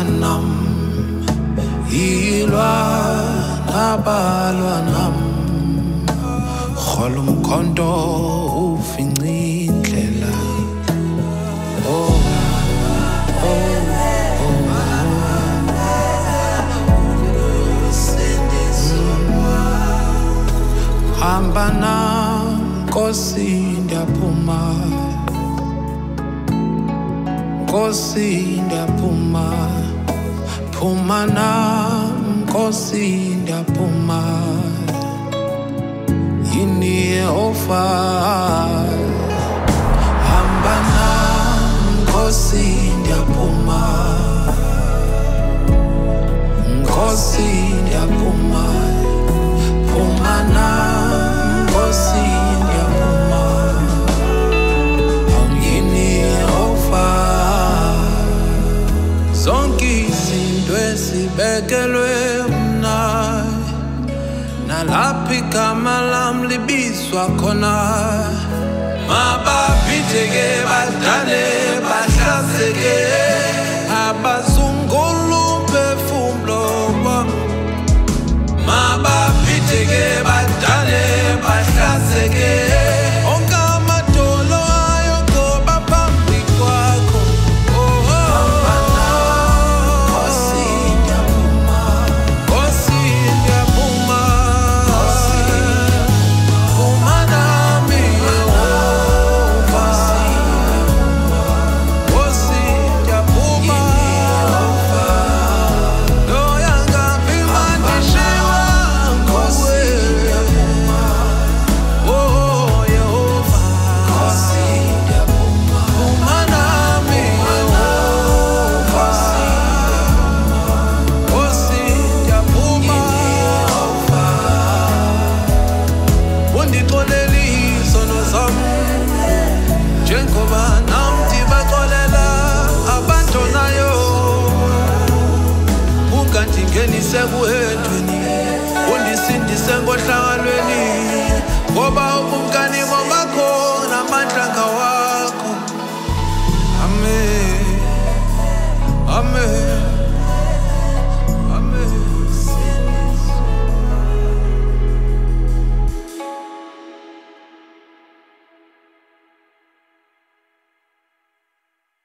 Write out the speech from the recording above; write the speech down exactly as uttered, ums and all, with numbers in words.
nam ilwa nabalwa nam kholo mkhonto ufincindlela oh oh oh hamba nam Nkosi ndiyaphuma Nkosi ndiyaphuma phuma nam Nkosi ndiyaphuma yini Yehova hamba nam Nkosi ndiyaphuma Nkosi ndiyaphuma phuma nam Nkosi ndiyaphuma yini Yehova zonke izinto ezibekelwe mna nalapho igama lam libizwa khona mababhideke badane bahlaseke abazungula umphefumlo wam mababhideke badane bahlaseke onke amadolo ayongoba phambi kwakho Ngenise kuhendweni undisindise ngohlangalweni ngoba